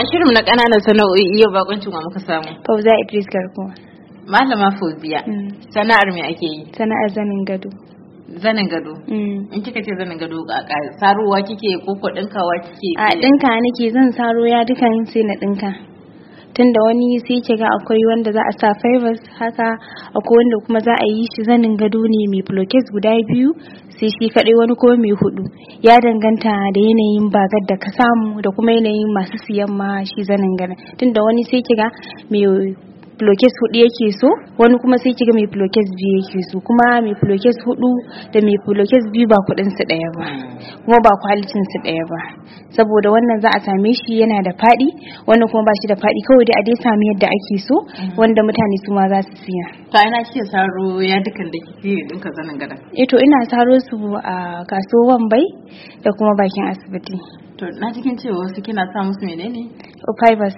A shirin na ƙananan sana'o'i yau bakuncin wa muka samu. Fauziya Idris Garkuwa. Malama Fauziya, sana'ar me ake yi? Sana'ar zanin gado. Zanin gado? In kika ce zanin gado a sarowa kike ko ɗinkawa kike? A ɗinka nake, zan saro ya dukan sai na ɗinka. Tunda wani sai ki ga akwai wanda za a sa fibers haka, akwai wanda kuma za a yi shi zanin gado ne mai pillowcase guda biyu sai shi kaɗai, wani ko mai 4. Ya danganta da yanayin bagar da ka samu da kuma yanayin masu siyan ma shi zanin gado. Tunda wani sai ki ga mai pillowcase 4 yake so, wani kuma sai kiga mai pillowcase 2 yake so, kuma mai pillowcase 4 da mai pillowcase 2 ba kudin su daya ba, kuma ba kwalitin su daya ba, saboda wannan za a same shi yana da fadi, wannan kuma ba shi da fadi, kawai dai a dai sami yadda ake so wanda mutane su ma za su siya. To ina kike saro ya dukan da kike dinka zanin gada? To ina saro su a kasuwar Wambai da kuma bakin asibiti. To na cikin cewa wasu kina sa musu menene? Fibers.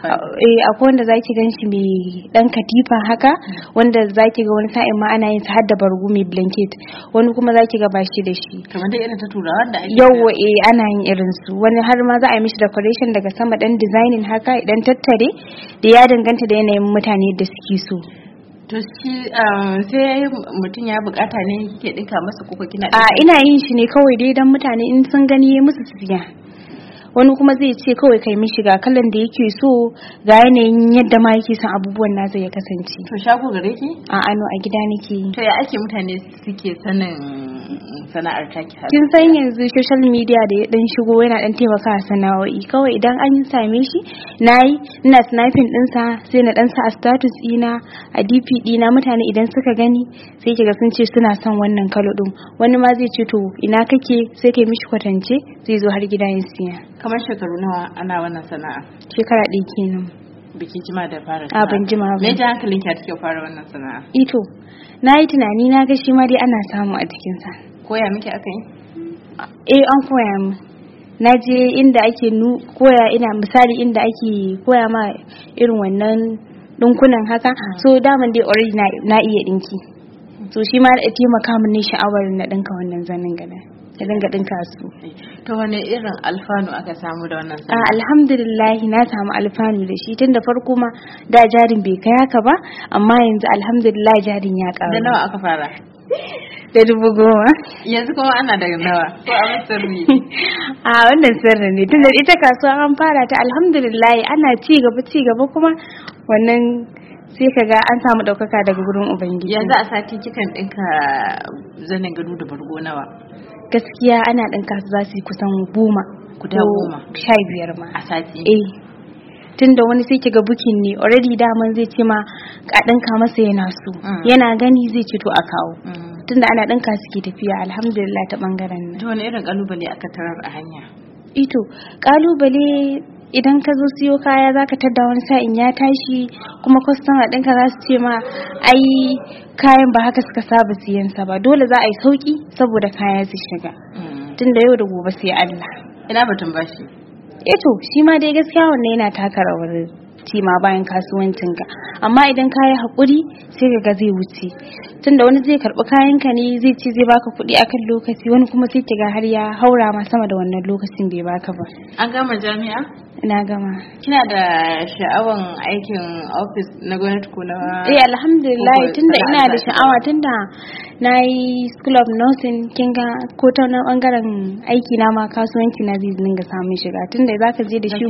Akwai wanda zaki ganshi mai dan katifa haka, wanda zaki ga wani sa'in ma ana yin sa har da bargo mai blanket, wani kuma zaki ga bashi da shi. Kamar da irin ta turawa da ake. Yawwa ana yin irin su. Wani har ma za a yi mishi decoration daga sama, dan designing haka idan tattare, da ya danganta da yanayin mutane da suke so. To shi sai mutum ya bukata ne kike dinka masa koko kina? Ina yin shi ne kawai dai dan mutane in sun gani musu su siya. Wani kuma zai ce kawai kai mishi ga kalan da yake so, ga yanayin yadda ma yake son abubuwan nasa ya kasance. To shago gare ki? Ano a gida nake. To ya ake mutane suke sanin sana'ar taki? Kin san yanzu social media da ya dan shigo yana dan taimaka sana'o'i. Kawai idan an same shi, ina snapping dinsa sai na dan sa a status dina, a DP dina, mutane idan suka gani sai kiga sun ce suna son wannan kalo din. Wani ma zai ce to ina kake, sai kai mishi kwatance, zai zo har gida ya siya. Kamar shekaru nawa ana wannan sana'a? Shekara 1 kenan. Biki jima da fara sana'a? Ban jima ba. Me ya hankalin ki a cikin fara wannan sana'a? Ito, na yi tunani na ga shi ma dai ana samu a cikinsa. Koya miki aka yi? An koya mu. Na je inda ake koya, ina misali inda ake koya ma irin wannan dinkunan haka, so daman dai already na iya dinki. So shi ma da taimaka min ne sha'awar na dinka wannan zanin gada. Da dinga dinka su. To wane irin alfanu aka samu da wannan sana'a? Alhamdulillah na samu alfanu da shi, tun da farko ma da jarin bai kai haka ba, amma yanzu alhamdulillah jarin ya karu. Da nawa aka fara? Da 10,000. Yanzu kuma ana da nawa? Ko a sirri? Wannan sirri ne, tun da ita kasuwa an fara ta alhamdulillah ana ci gaba kuma wannan sai ka ga an samu daukaka daga gurin ubangiji. Yanzu a sati kikan dinka zanin gado da bargo nawa? Gaskiya ana ɗinka su za su yi kusan 10. Guda 10? 15 ma a sati? Tunda wani sai kiga bukin ne already daman zai ce ma a ɗinka masa yana so, yana gani zai ce to a kawo. Tunda ana ɗinka suke tafiya alhamdulillah ta bangaren nan. To wani irin kalubale aka tarar a hanya? Ito kalubale, idan ka zo siyo kaya zaka tadda wani sa'in ya tashi, kuma customer ɗinka za su ce ma ai kayan ba haka suka saba siyan sa ba, dole za a yi sauki saboda kaya su shiga. Tunda yau da gobe sai Allah. Ina batun bashi? To shi ma dai gaskiya wannan yana taka rawar ma bayan kasuwancinka, amma idan ka yi haƙuri sai ka ga zai wuce. Tunda wani zai karɓi kayanka ne, zai ce zai baka kuɗi akan lokaci, wani kuma sai kiga har ya haura ma sama da wannan lokacin bai baka ba. An gama jami'a? Na gama. Kina da sha'awan aikin office na gwamnati ko na? Alhamdulillah, tunda ina da sha'awa, tunda na yi school of nursing, kin ga ko ta wani bangaren aiki na ma kasuwanci na zai dinga samun shiga, tunda zaka je da shi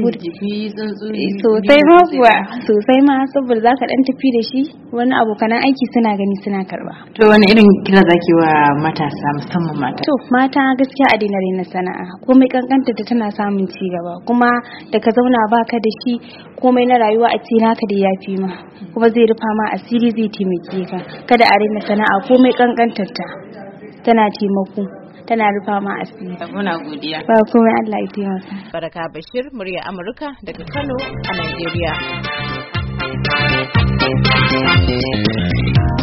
sosai ma kuwa, sosai ma, saboda zaka dan tafi da shi, wani abokanan aiki suna gani suna karba. To wani irin kira zaki wa matasa, musamman mata? To mata gaskiya a daina raina sana'a, komai kankanta ta tana samun ci gaba, kuma da ka zauna baka da shi, komai na rayuwa a ce naka da yafi ma, kuma zai rufa ma asiri, zai taimake ka. Kada a raina sana'a, komai kankantar ta tana taimako, tana rufa ma asiri. Muna godiya. Ba komai, Allah ya taimaka. Baraka Bashir, murya Amurka daga Kano a Najeriya.